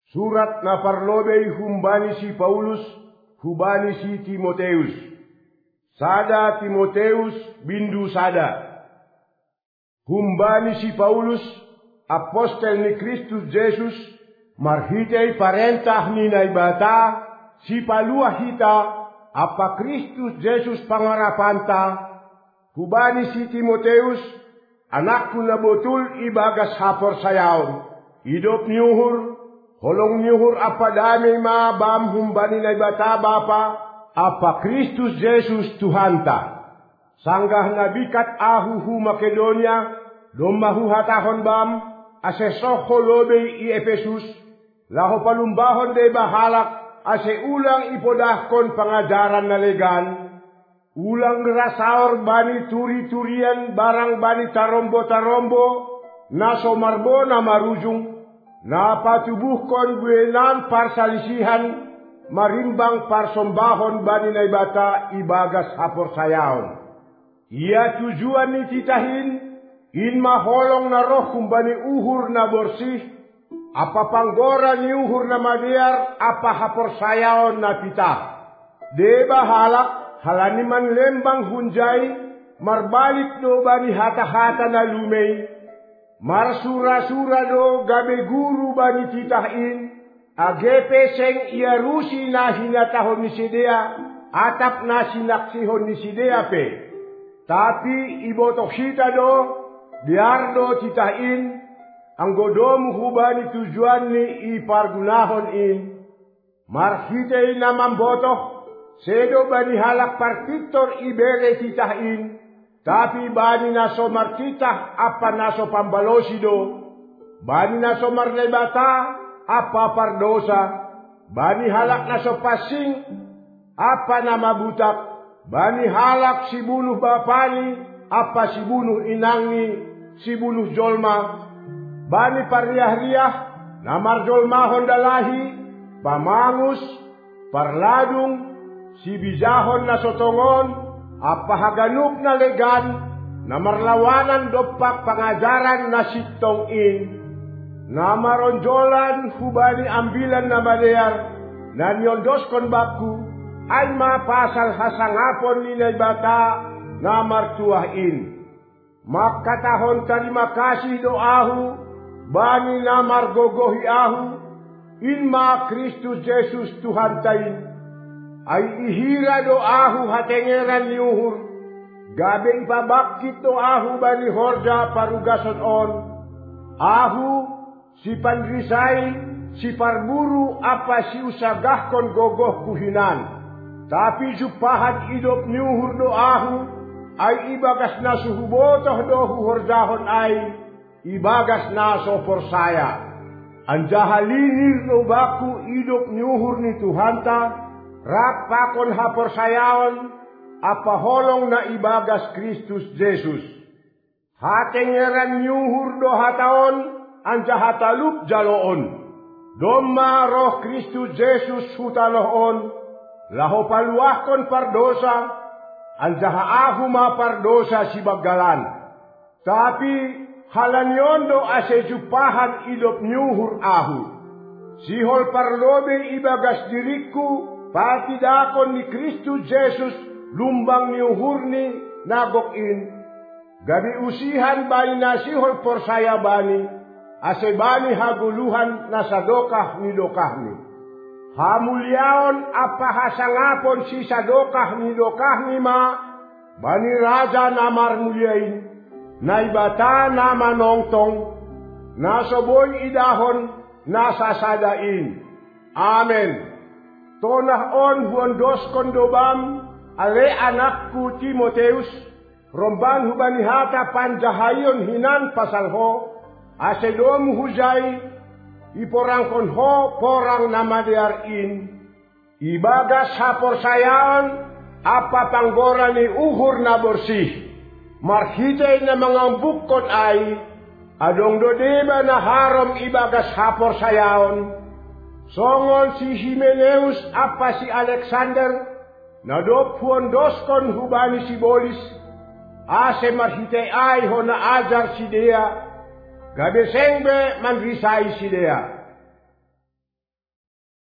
Surat na parlobey humbani si Paulus, hubani si Timoteus. Sada Timoteus bindu sada. Humbani si Paulus, apostel ni Kristus Jesus, marhitay parentah ni naibata, si paluah hita, apa Kristus Jesus pangarapanta. Hubani si Timoteus, anakku na botul ibagas hapor sayaon. Idop niuhur, holong niuhur apa dami mabam humbani naibata bapa, apa Kristus Jesus Tuhanta. Sanggah nabikat ahuhu Makedonia, domahu hatahon bam, asesoho lobey i Efesus, laho palumbahon de bahalak, ase ulang ipodahkon pangajaran na legan, ulang rasaor bani turi-turian barang bani tarombo-tarombo, naso marbo na marujung, na patubuhkon buenan parsalisihan, marimbang parsombahon bani naibata ibagas hapor sayaon. Ia tujuan ni titahin, in maholong na roh kumbani uhur na borsih, apa panggora ni uhur na madiar, apa hapor sayaon na titah. Deba halak, halaniman lembang hunjay, marbalik do bani hata-hata na lumay, marsura-sura do gabe guru bani titahin, agepe seng ia rusi na hinatahon ni sidea, atap na sinaksihon ni sidea pe. Tapi ibotok sita do, biar do titain, ang godom hubani tujuan ni ipargunahon in. Marhitay na mambotok, sedo bani halak partitor ibere titain, tapi bani naso martitah apa naso pambalosido, bani naso marlebata apa pardosa, bani halak naso pasing apa nama butak, bani halak si bunuh bapani, apa si bunuh inangi, si bunuh jolma, bani parriah-riah, namar jolma hondalahi, pamangus, parladung, si bijahon na sotongon, apa haganuk na legan, namar lawanan dopak pangajaran na sitong in, namaronjolan hubani ambilan na madear, na nyondoskon baku, ay mapasal hasangapon ni naibata na martuahin. Makatahon terima kasih doahu, bani na margogohi ahu, inma Kristus Jesus Tuhan tain. Ay ihira doahu hatengeran niuhur, gabe ipabakit doahu bani horja parugason on. Ahu si pandrisay, si parburu apa si usagahkon gogoh kuhinan. Tapi jupahan idop niuhur doahu, ay ibagas na suhubotoh dohu horjahon ay, ibagas na sopor saya. Anjahalinir no baku idop niuhur ni Tuhanta, rakpakon hapor sayaon, apa holong na ibagas Kristus Jesus. Hatengeran niuhur do hataon, anjahatalup jaloon. Doma roh Kristus Jesus hutalohon, laho paluahkon pardosa, anjaha ahu ma pardosa si bagalan. Tapi halanyon do ase jupahan idop nyuhur ahu. Sihol parlobe ibagas diriku, patidakon ni Kristus Jesus, lumbang nyuhur ni nagok in. Gabi usihan bani na sihol porsaya bani, ase bani haguluhan na sadokah ni dokah ni. Hamulyaon apa hasangapon si sadokah ni dokah ni ma, bani raja namar mulyain, naibata nama nongtong, nasoboy idahon, nasasadain. Amen. Tonah on huondos kondobam, ale anakku Timoteus, romban hubani hata panjahayon hinan pasalho, asedom hujay, iporangkon ho porang namadiar in, ibagas hapor sayaon, apa panggora ni uhur na borsih, marhitay na mga bukon ay, adong dodeba na harom ibagas hapor sayaon, songon si Himeneus apa si Alexander, nadop huondoskon hubani si Bolis, ase marhitay ay ho na ajar si Dea, gabe sengbe manrisay si Dea.